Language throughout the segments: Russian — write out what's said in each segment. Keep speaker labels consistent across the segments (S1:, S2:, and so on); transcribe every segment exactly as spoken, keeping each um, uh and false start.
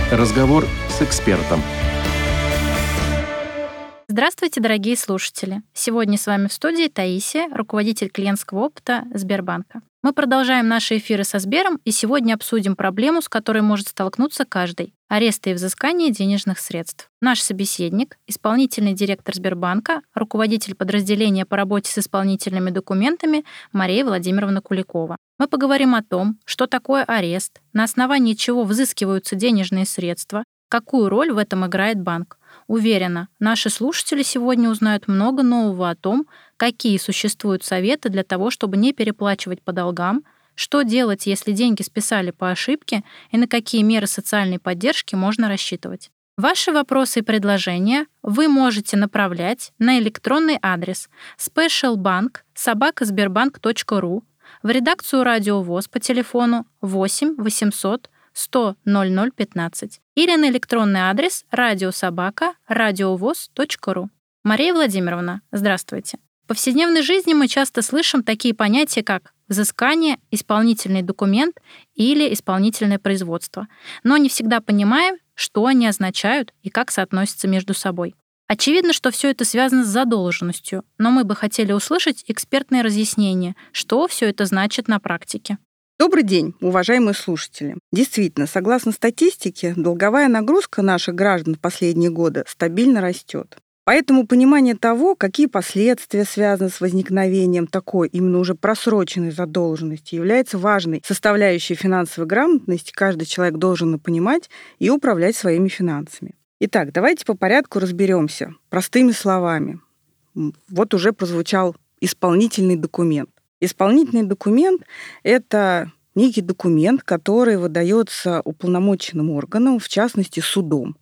S1: Разговор с экспертом.
S2: Здравствуйте, дорогие слушатели! Сегодня с вами в студии Таисия, руководитель клиентского опыта Сбербанка. Мы продолжаем наши эфиры со Сбером и сегодня обсудим проблему, с которой может столкнуться каждый – аресты и взыскание денежных средств. Наш собеседник – исполнительный директор Сбербанка, руководитель подразделения по работе с исполнительными документами Мария Владимировна Куликова. Мы поговорим о том, что такое арест, на основании чего взыскиваются денежные средства, какую роль в этом играет банк. Уверена, наши слушатели сегодня узнают много нового о том, какие существуют советы для того, чтобы не переплачивать по долгам, что делать, если деньги списали по ошибке, и на какие меры социальной поддержки можно рассчитывать. Ваши вопросы и предложения вы можете направлять на электронный адрес specialbank собака сбербанк точка ру, в редакцию Радио ВОС по телефону восемь восемьсот сто ноль ноль пятнадцать или на электронный адрес радиособака радиовоз точка ру. Мария Владимировна, здравствуйте. В повседневной жизни мы часто слышим такие понятия, как взыскание, исполнительный документ или исполнительное производство, но не всегда понимаем, что они означают и как соотносятся между собой. Очевидно, что все это связано с задолженностью, но мы бы хотели услышать экспертные разъяснения, что все это значит на практике.
S3: Добрый день, уважаемые слушатели. Действительно, согласно статистике, долговая нагрузка наших граждан в последние годы стабильно растет. Поэтому понимание того, какие последствия связаны с возникновением такой именно уже просроченной задолженности, является важной составляющей финансовой грамотности. Каждый человек должен понимать и управлять своими финансами. Итак, давайте по порядку разберемся простыми словами. Вот уже прозвучал исполнительный документ. Исполнительный документ – это некий документ, который выдается уполномоченным органом, в частности судом,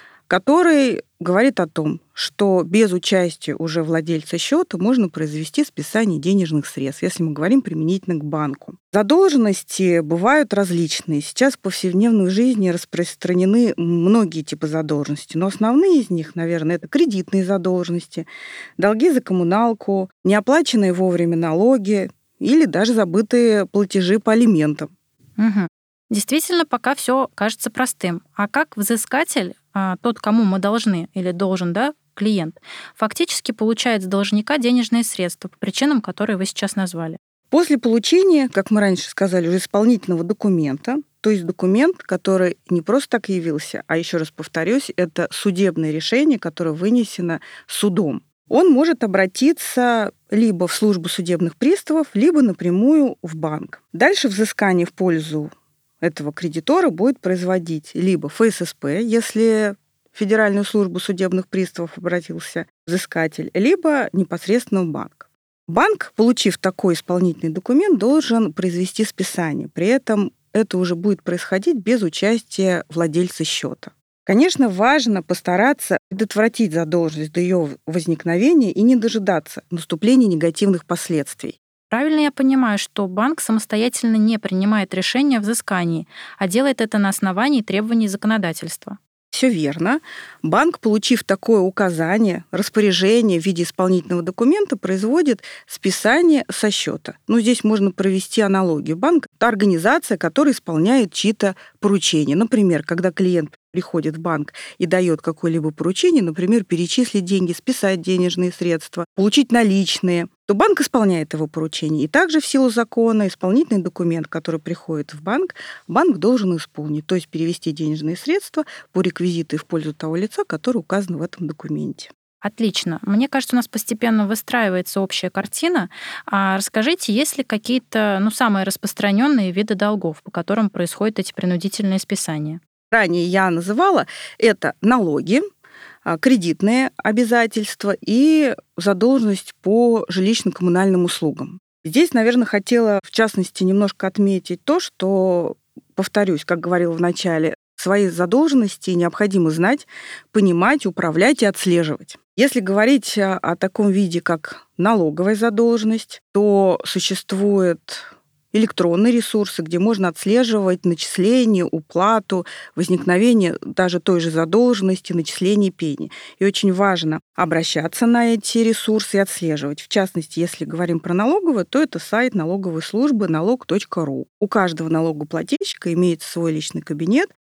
S3: который говорит о том, что без участия уже владельца счета можно произвести списание денежных средств, если мы говорим применительно к банку. Задолженности бывают различные. Сейчас в повседневной жизни распространены многие типы задолженности, но основные из них, наверное, это кредитные задолженности, долги за коммуналку, неоплаченные вовремя налоги или даже забытые платежи по алиментам.
S2: Угу. Действительно, пока все кажется простым. А как взыскатель, тот, кому мы должны или должен, да, клиент, фактически получает с должника денежные средства по причинам, которые вы сейчас назвали?
S3: После получения, как мы раньше сказали, уже исполнительного документа, то есть документ, который не просто так явился, а еще раз повторюсь, это судебное решение, которое вынесено судом. Он может обратиться либо в службу судебных приставов, либо напрямую в банк. Дальше взыскание в пользу этого кредитора будет производить либо эф эс эс пэ, если в Федеральную службу судебных приставов обратился взыскатель, либо непосредственно в банк. Банк, получив такой исполнительный документ, должен произвести списание. При этом это уже будет происходить без участия владельца счета. Конечно, важно постараться предотвратить задолженность до ее возникновения и не дожидаться наступления негативных последствий.
S2: Правильно я понимаю, что банк самостоятельно не принимает решение о взыскании, а делает это на основании требований законодательства?
S3: Все верно. Банк, получив такое указание, распоряжение в виде исполнительного документа, производит списание со счета. Ну, здесь можно провести аналогию. Банк – это организация, которая исполняет чьи-то поручения. Например, когда клиент приходит в банк и дает какое-либо поручение, например, перечислить деньги, списать денежные средства, получить наличные, то банк исполняет его поручение. И также в силу закона исполнительный документ, который приходит в банк, банк должен исполнить, то есть перевести денежные средства по реквизиту в пользу того лица, которое указано в этом документе.
S2: Отлично. Мне кажется, у нас постепенно выстраивается общая картина. А расскажите, есть ли какие-то, ну, самые распространенные виды долгов, по которым происходят эти принудительные списания?
S3: Ранее я называла это налоги, кредитные обязательства и задолженность по жилищно-коммунальным услугам. Здесь, наверное, хотела, в частности, немножко отметить то, что, повторюсь, как говорила в начале, свои задолженности необходимо знать, понимать, управлять и отслеживать. Если говорить о таком виде, как налоговая задолженность, то существует электронные ресурсы, где можно отслеживать начисление, уплату, возникновение даже той же задолженности, начисление пени. И очень важно обращаться на эти ресурсы и отслеживать. В частности, если говорим про налоговую, то это сайт налоговой службы налог точка ру. У каждого налогоплательщика имеется свой личный кабинет,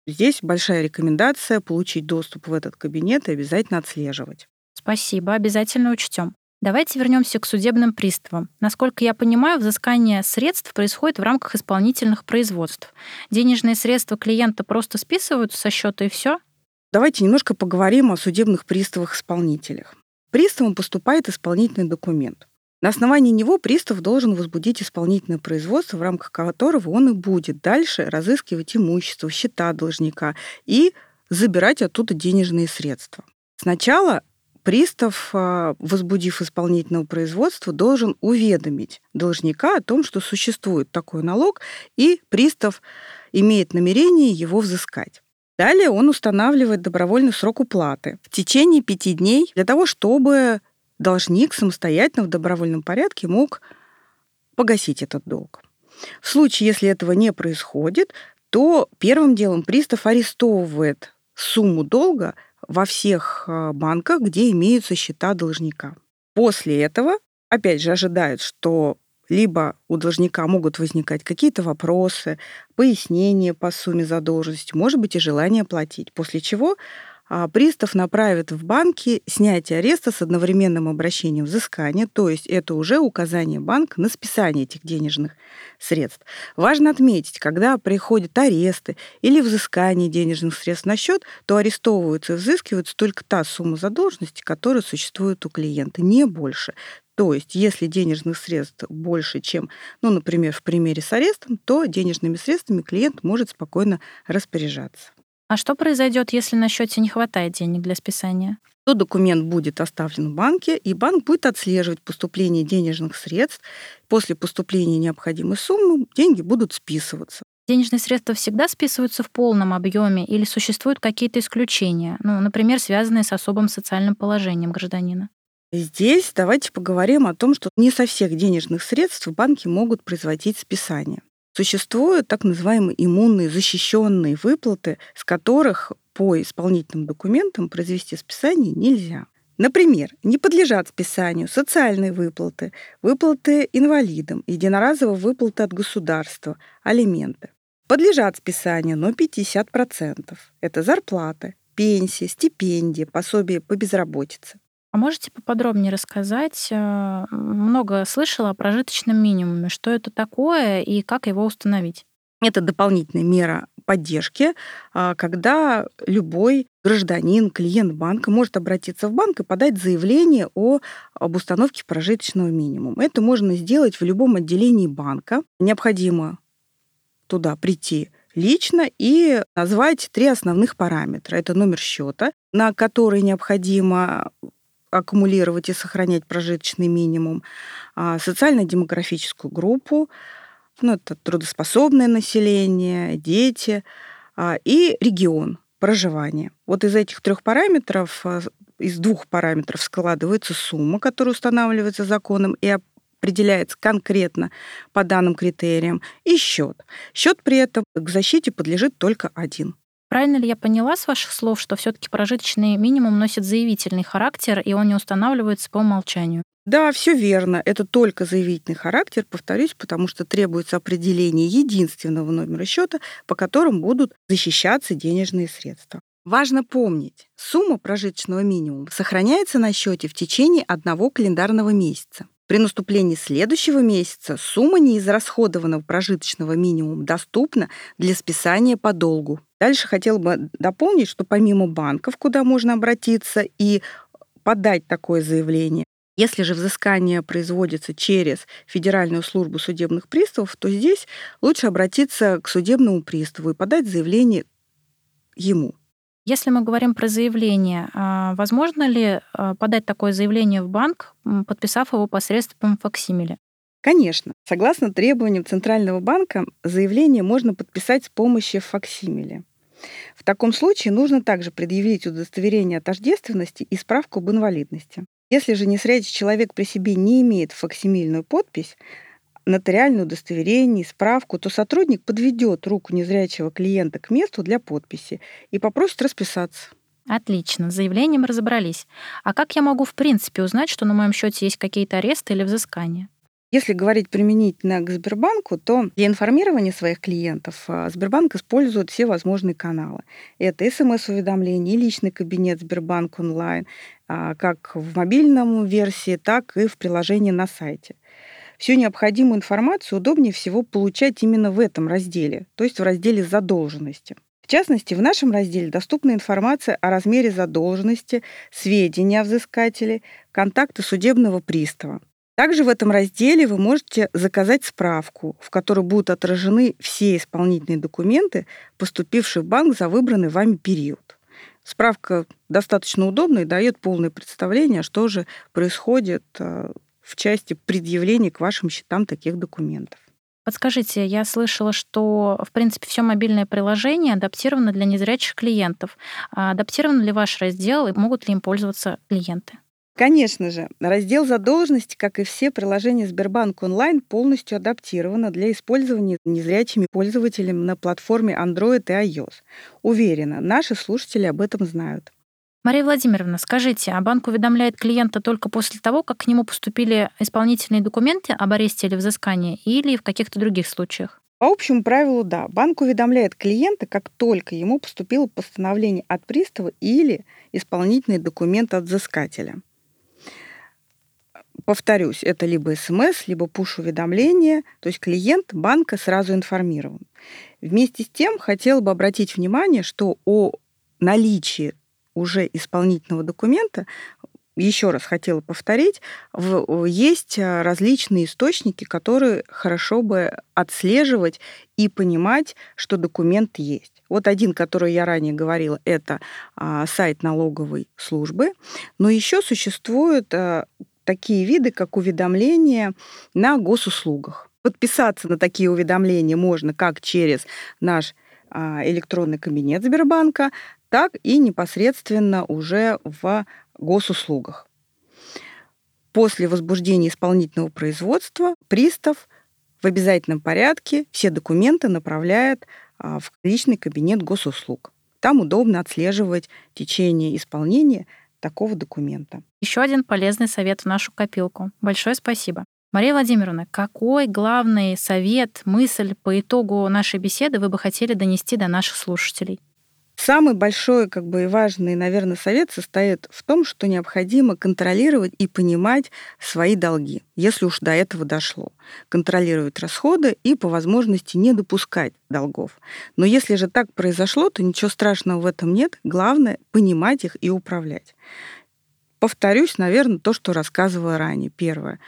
S3: Здесь большая рекомендация получить доступ в этот кабинет и обязательно отслеживать.
S2: Спасибо, обязательно учтем. Давайте вернемся к судебным приставам. Насколько я понимаю, взыскание средств происходит в рамках исполнительных производств. Денежные средства клиента просто списываются со счета и все?
S3: Давайте немножко поговорим о судебных приставах-исполнителях. Приставам поступает исполнительный документ. На основании него пристав должен возбудить исполнительное производство, в рамках которого он и будет дальше разыскивать имущество, счета должника и забирать оттуда денежные средства. Сначала пристав, возбудив исполнительное производство, должен уведомить должника о том, что существует такой налог, и пристав имеет намерение его взыскать. Далее он устанавливает добровольный срок уплаты в течение пяти дней для того, чтобы должник самостоятельно в добровольном порядке мог погасить этот долг. В случае, если этого не происходит, то первым делом пристав арестовывает сумму долга во всех банках, где имеются счета должника. После этого, опять же, ожидают, что либо у должника могут возникать какие-то вопросы, пояснения по сумме задолженности, может быть, и желание платить, после чего пристав направит в банки снятие ареста с одновременным обращением взыскания, то есть это уже указание банка на списание этих денежных средств. Важно отметить, когда приходят аресты или взыскание денежных средств на счет, то арестовываются и взыскиваются только та сумма задолженности, которая существует у клиента, не больше. То есть, если денежных средств больше, чем, ну, например, в примере с арестом, то денежными средствами клиент может спокойно распоряжаться.
S2: А что произойдет, если на счете не хватает денег для списания?
S3: То документ будет оставлен в банке, и банк будет отслеживать поступление денежных средств. После поступления необходимой суммы деньги будут списываться.
S2: Денежные средства всегда списываются в полном объеме или существуют какие-то исключения, ну, например, связанные с особым социальным положением гражданина?
S3: Здесь давайте поговорим о том, что не со всех денежных средств банки могут производить списание. Существуют так называемые иммунные защищенные выплаты, с которых по исполнительным документам произвести списание нельзя. Например, не подлежат списанию социальные выплаты, выплаты инвалидам, единоразовые выплаты от государства, алименты. Подлежат списанию, но пятьдесят процентов. Это зарплаты, пенсии, стипендии, пособия по безработице.
S2: А можете поподробнее рассказать? Много слышала о прожиточном минимуме. Что это такое и как его установить?
S3: Это дополнительная мера поддержки, когда любой гражданин, клиент банка может обратиться в банк и подать заявление о, об установке прожиточного минимума. Это можно сделать в любом отделении банка. Необходимо туда прийти лично и назвать три основных параметра. Это номер счета, на который необходимо аккумулировать и сохранять прожиточный минимум, социально-демографическую группу, ну, это трудоспособное население, дети, и регион проживания. Вот из этих трех параметров, из двух параметров складывается сумма, которая устанавливается законом и определяется конкретно по данным критериям, и счет. Счет при этом к защите подлежит только один.
S2: Правильно ли я поняла с ваших слов, что все-таки прожиточный минимум носит заявительный характер, и он не устанавливается по умолчанию?
S3: Да, все верно. Это только заявительный характер, повторюсь, потому что требуется определение единственного номера счета, по которому будут защищаться денежные средства. Важно помнить, сумма прожиточного минимума сохраняется на счете в течение одного календарного месяца. При наступлении следующего месяца сумма неизрасходованного прожиточного минимума доступна для списания по долгу. Дальше хотела бы дополнить, что помимо банков, куда можно обратиться и подать такое заявление, если же взыскание производится через Федеральную службу судебных приставов, то здесь лучше обратиться к судебному приставу и подать заявление ему.
S2: Если мы говорим про заявление, возможно ли подать такое заявление в банк, подписав его посредством факсимиле?
S3: Конечно. Согласно требованиям Центрального банка, заявление можно подписать с помощью факсимиле. В таком случае нужно также предъявить удостоверение о тождественности и справку об инвалидности. Если же незрячий человек при себе не имеет факсимильную подпись, нотариальное удостоверение, справку, то сотрудник подведет руку незрячего клиента к месту для подписи и попросит расписаться.
S2: Отлично, с заявлением разобрались. А как я могу в принципе узнать, что на моем счете есть какие-то аресты или взыскания?
S3: Если говорить применительно к Сбербанку, то для информирования своих клиентов Сбербанк использует все возможные каналы. Это СМС-уведомления и личный кабинет Сбербанк онлайн, как в мобильном версии, так и в приложении на сайте. Всю необходимую информацию удобнее всего получать именно в этом разделе, то есть в разделе «Задолженности». В частности, в нашем разделе доступна информация о размере задолженности, сведения о взыскателе, контакты судебного пристава. Также в этом разделе вы можете заказать справку, в которой будут отражены все исполнительные документы, поступившие в банк за выбранный вами период. Справка достаточно удобна и дает полное представление, что же происходит в части предъявления к вашим счетам таких документов.
S2: Подскажите, я слышала, что, в принципе, все мобильное приложение адаптировано для незрячих клиентов. А адаптирован ли ваш раздел и могут ли им пользоваться клиенты?
S3: Конечно же, раздел задолженности, как и все приложения Сбербанк онлайн, полностью адаптировано для использования незрячими пользователями на платформе Android и iOS. Уверена, наши слушатели об этом знают.
S2: Мария Владимировна, скажите, а банк уведомляет клиента только после того, как к нему поступили исполнительные документы об аресте или взыскании, или в каких-то других случаях?
S3: По общему правилу, да. Банк уведомляет клиента, как только ему поступило постановление от пристава или исполнительный документ от взыскателя. Повторюсь, это либо СМС, либо пуш-уведомление, то есть клиент банка сразу информирован. Вместе с тем хотела бы обратить внимание, что о наличии уже исполнительного документа, еще раз хотела повторить, есть различные источники, которые хорошо бы отслеживать и понимать, что документ есть. Вот один, который я ранее говорила, это сайт налоговой службы, но еще существуют такие виды, как уведомления на госуслугах. Подписаться на такие уведомления можно как через наш электронный кабинет Сбербанка, так и непосредственно уже в госуслугах. После возбуждения исполнительного производства пристав в обязательном порядке все документы направляет в личный кабинет госуслуг. Там удобно отслеживать течение исполнения такого документа.
S2: Еще один полезный совет в нашу копилку. Большое спасибо. Мария Владимировна, какой главный совет, мысль по итогу нашей беседы вы бы хотели донести до наших слушателей?
S3: Самый большой, как бы, и важный, наверное, совет состоит в том, что необходимо контролировать и понимать свои долги, если уж до этого дошло. Контролировать расходы и, по возможности, не допускать долгов. Но если же так произошло, то ничего страшного в этом нет. Главное — понимать их и управлять. Повторюсь, наверное, то, что рассказывала ранее. Первое.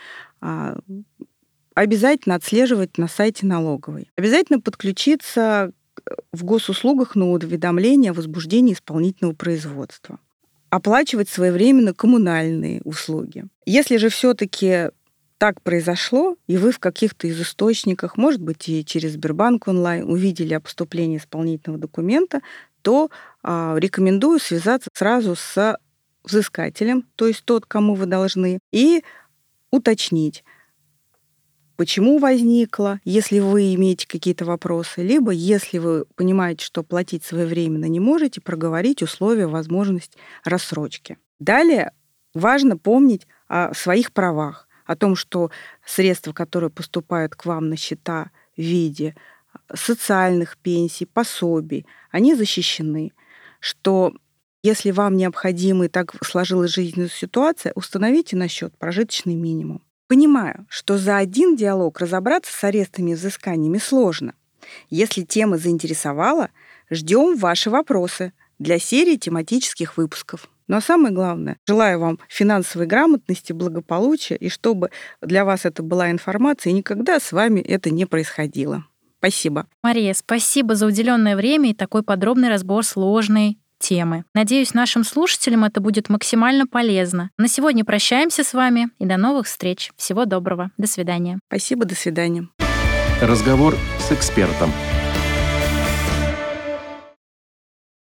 S3: Обязательно отслеживать на сайте налоговой. Обязательно подключиться в госуслугах на уведомление о возбуждении исполнительного производства. Оплачивать своевременно коммунальные услуги. Если же все-таки так произошло, и вы в каких-то из источниках, может быть, и через Сбербанк онлайн, увидели о поступлении исполнительного документа, то э, рекомендую связаться сразу с взыскателем, то есть тот, кому вы должны, и уточнить, почему возникло, если вы имеете какие-то вопросы, либо если вы понимаете, что платить своевременно не можете, проговорить условия, возможность рассрочки. Далее важно помнить о своих правах, о том, что средства, которые поступают к вам на счета в виде социальных пенсий, пособий, они защищены, что если вам необходимо и так сложилась жизненная ситуация, установите на счет прожиточный минимум. Понимаю, что за один диалог разобраться с арестами и взысканиями сложно. Если тема заинтересовала, ждем ваши вопросы для серии тематических выпусков. Ну а самое главное, желаю вам финансовой грамотности, благополучия, и чтобы для вас это была информация, и никогда с вами это не происходило. Спасибо.
S2: Мария, спасибо за уделенное время и такой подробный разбор сложной темы. Надеюсь, нашим слушателям это будет максимально полезно. На сегодня прощаемся с вами и до новых встреч. Всего доброго. До свидания.
S3: Спасибо, до свидания.
S1: Разговор с экспертом.